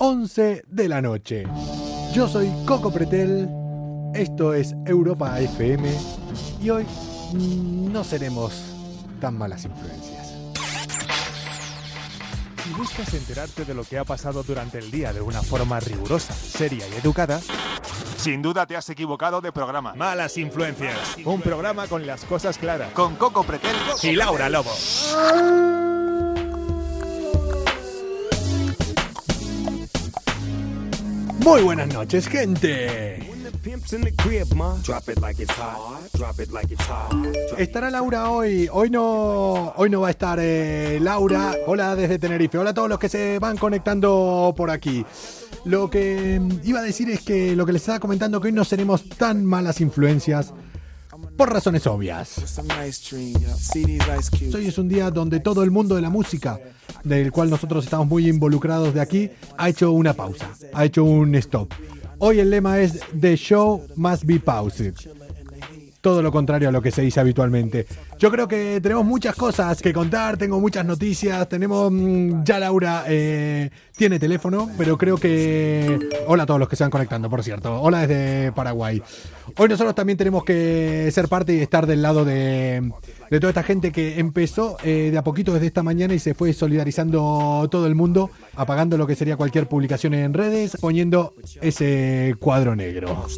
11 de la noche. Yo soy Coco Pretel, esto es Europa FM y hoy no seremos tan malas influencias. Si buscas enterarte de lo que ha pasado durante el día de una forma rigurosa, seria y educada, sin duda te has equivocado de programa. Malas Influencias, un programa con las cosas claras, con Coco Pretel y Laura Lobo. Muy buenas noches, gente. ¿Estará Laura hoy? Hoy no va a estar Laura. Hola desde Tenerife. Hola a todos los que se van conectando por aquí. Lo que iba a decir es que lo que les estaba comentando, que hoy no seremos tan malas influencias por razones obvias. Hoy es un día donde todo el mundo de la música, del cual nosotros estamos muy involucrados de aquí, ha hecho una pausa, ha hecho un stop. Hoy el lema es The Show Must Be Paused. Todo lo contrario a lo que se dice habitualmente. Yo creo que tenemos muchas cosas que contar, tengo muchas noticias, tenemos... ya Laura tiene teléfono, pero creo que... Hola a todos los que se van conectando, por cierto. Hola desde Paraguay. Hoy nosotros también tenemos que ser parte y estar del lado de toda esta gente que empezó de a poquito desde esta mañana y se fue solidarizando todo el mundo, apagando lo que sería cualquier publicación en redes, poniendo ese cuadro negro.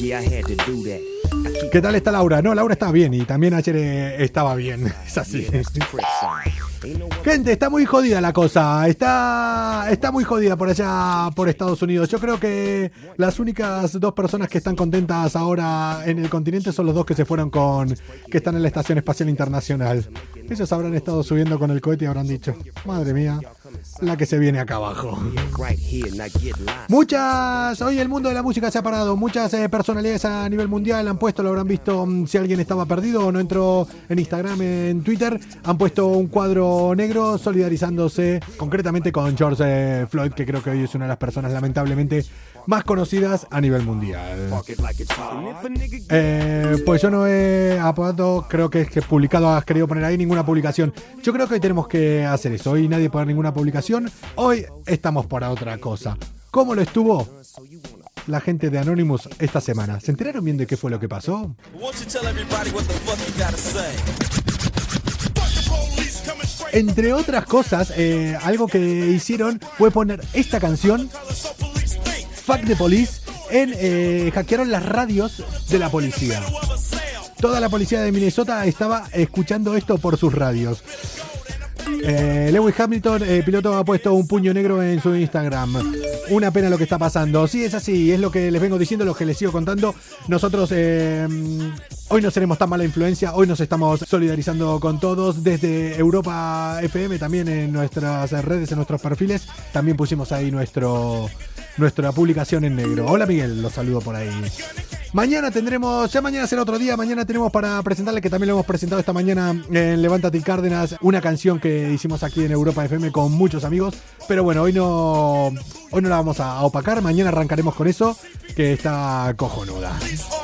¿Qué tal está Laura? No, Laura está bien y también ayer estaba bien. Es así. Gente, está muy jodida la cosa. Está muy jodida por allá, por Estados Unidos. Yo creo que las únicas dos personas que están contentas ahora en el continente son los dos que se fueron que están en la Estación Espacial Internacional. Ellos habrán estado subiendo con el cohete y habrán dicho, madre mía, la que se viene acá abajo. Hoy el mundo de la música se ha parado. Muchas personalidades a nivel mundial han puesto, lo habrán visto si alguien estaba perdido o no entró en Instagram, en Twitter, han puesto un cuadro negro solidarizándose concretamente con George Floyd, que creo que hoy es una de las personas lamentablemente más conocidas a nivel mundial. Pues yo no he apoyado, creo que es que publicado, has querido poner ahí ninguna publicación. Yo creo que hoy tenemos que hacer eso. Hoy nadie pone ninguna publicación. Hoy estamos para otra cosa. ¿Cómo lo estuvo la gente de Anonymous esta semana? ¿Se enteraron bien de qué fue lo que pasó? Entre otras cosas, algo que hicieron fue poner esta canción, Fuck the Police, hackearon las radios de la policía. Toda la policía de Minnesota estaba escuchando esto por sus radios. Lewis Hamilton, piloto, ha puesto un puño negro en su Instagram. Una pena lo que está pasando. Sí, es así, es lo que les vengo diciendo, lo que les sigo contando. Nosotros hoy no seremos tan mala influencia, hoy nos estamos solidarizando con todos. Desde Europa FM, también en nuestras redes, en nuestros perfiles, también pusimos ahí nuestra publicación en negro. Hola Miguel, los saludo por ahí. Mañana tendremos, ya mañana será otro día, mañana tenemos para presentarle, que también lo hemos presentado esta mañana en Levántate y Cárdenas, una canción que hicimos aquí en Europa FM con muchos amigos, pero bueno, hoy no la vamos a opacar, mañana arrancaremos con eso, que está cojonuda.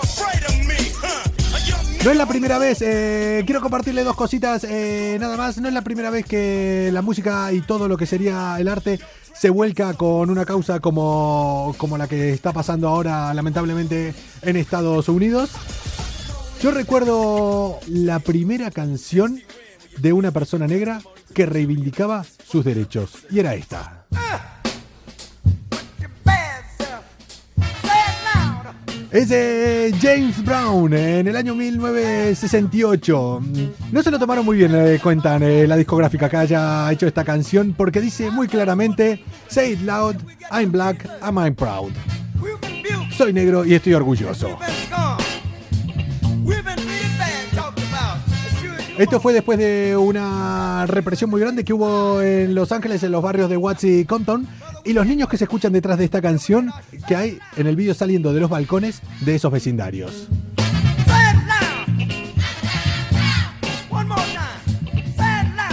No es la primera vez, quiero compartirle dos cositas, nada más, no es la primera vez que la música y todo lo que sería el arte se vuelca con una causa como la que está pasando ahora lamentablemente en Estados Unidos. Yo recuerdo la primera canción de una persona negra que reivindicaba sus derechos y era esta. Es de James Brown en el año 1968. No se lo tomaron muy bien, cuentan la discográfica que haya hecho esta canción, porque dice muy claramente: Say it loud, I'm black, I'm proud. Soy negro y estoy orgulloso. Esto fue después de una represión muy grande que hubo en Los Ángeles, en los barrios de Watts y Compton. Y los niños que se escuchan detrás de esta canción, que hay en el vídeo saliendo de los balcones de esos vecindarios.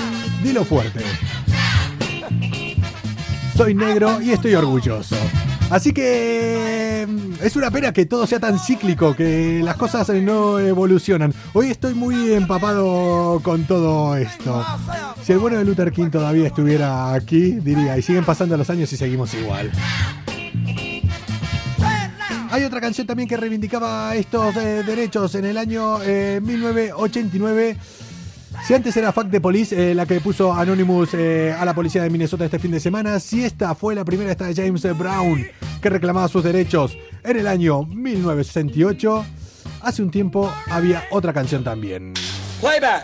Dilo fuerte. Soy negro y estoy orgulloso. Así que es una pena que todo sea tan cíclico, que las cosas no evolucionan. Hoy estoy muy empapado con todo esto. Si el bueno de Luther King todavía estuviera aquí, diría, y siguen pasando los años y seguimos igual. Hay otra canción también que reivindicaba estos derechos en el año 1989. Si antes era Fuck the Police, la que puso Anonymous a la policía de Minnesota este fin de semana, si esta fue la primera, esta de James Brown, que reclamaba sus derechos en el año 1968, hace un tiempo había otra canción también. Playback.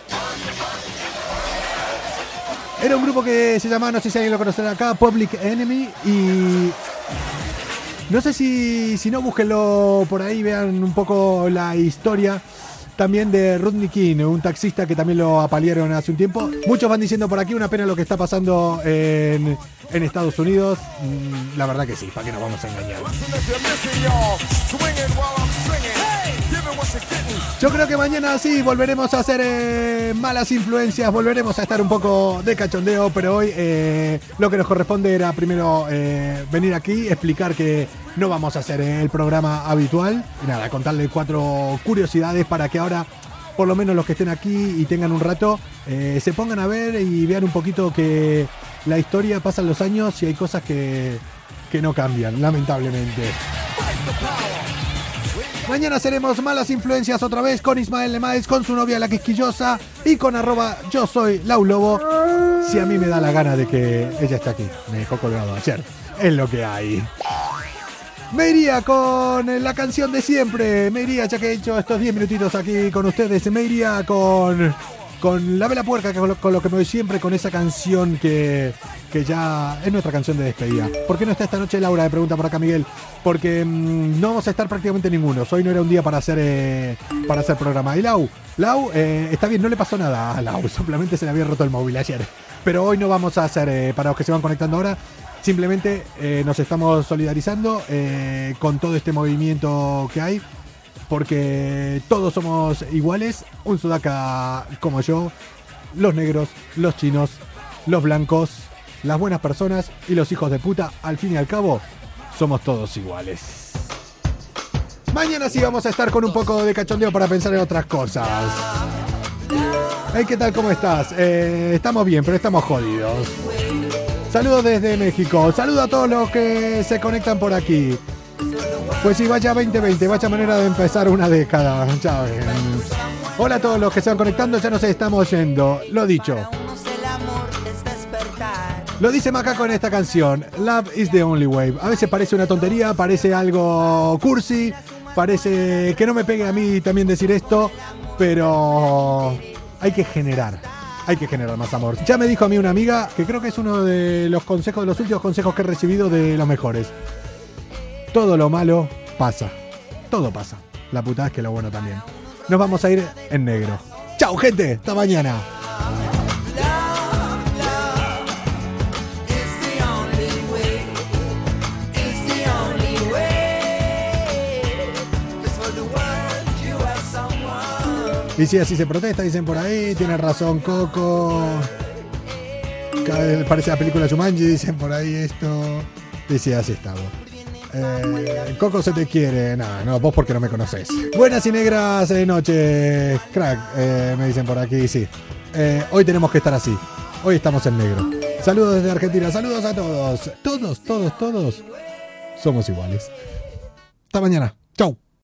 Era un grupo que se llamaba, no sé si alguien lo conocerá acá, Public Enemy, y no sé si no, búsquenlo por ahí, vean un poco la historia también de Rodney King, un taxista que también lo apalearon hace un tiempo. Muchos van diciendo por aquí, una pena lo que está pasando en Estados Unidos. La verdad que sí, ¿para qué nos vamos a engañar? Yo creo que mañana sí volveremos a hacer malas influencias, volveremos a estar un poco de cachondeo, pero hoy lo que nos corresponde era primero venir aquí, explicar que no vamos a hacer el programa habitual y nada, contarle 4 curiosidades para que ahora, por lo menos los que estén aquí y tengan un rato, se pongan a ver y vean un poquito que la historia, pasan los años y hay cosas que no cambian, lamentablemente. Mañana seremos malas influencias otra vez con Ismael Lemaiz, con su novia la quisquillosa y con @yo soy Lau Lobo. Si a mí me da la gana de que ella esté aquí, me dejó colgado ayer, es lo que hay. Me iría con la canción de siempre, me iría, ya que he hecho estos 10 minutitos aquí con ustedes, me iría con La Vela Puerca, que con lo que me voy siempre, con esa canción que ya es nuestra canción de despedida. ¿Por qué no está esta noche Laura? Me pregunta por acá Miguel. Porque no vamos a estar prácticamente ninguno. Hoy no era un día para hacer programa. Y Lau, está bien, no le pasó nada a Lau, simplemente se le había roto el móvil ayer. Pero hoy no vamos a hacer, para los que se van conectando ahora, simplemente nos estamos solidarizando con todo este movimiento que hay. Porque todos somos iguales, un sudaca como yo, los negros, los chinos, los blancos, las buenas personas y los hijos de puta, al fin y al cabo, somos todos iguales. Mañana sí vamos a estar con un poco de cachondeo para pensar en otras cosas. Hey, ¿qué tal? ¿Cómo estás? Estamos bien, pero estamos jodidos. Saludos desde México, saludos a todos los que se conectan por aquí. Pues sí, vaya 2020, vaya manera de empezar una década, ya ven. Hola a todos los que se van conectando, ya nos estamos yendo. Lo dicho. Lo dice Macaco en esta canción, Love is the only way. A veces parece una tontería, parece algo cursi, parece que no me pegue a mí también decir esto, pero hay que generar más amor. Ya me dijo a mí una amiga, que creo que es uno de los consejos, de los últimos consejos que he recibido de los mejores. Todo lo malo pasa. Todo pasa. La putada es que lo bueno también. Nos vamos a ir en negro. ¡Chao, gente! ¡Hasta mañana! Y si así se protesta, dicen por ahí. Tiene razón Coco. Cada vez parece la película Jumanji, dicen por ahí esto. Y si así estamos. Coco se te quiere. No, vos porque no me conocés. Buenas y negras noches, crack, me dicen por aquí, sí. Hoy tenemos que estar así. Hoy estamos en negro. Saludos desde Argentina, saludos a todos. Todos somos iguales. Hasta mañana. Chau.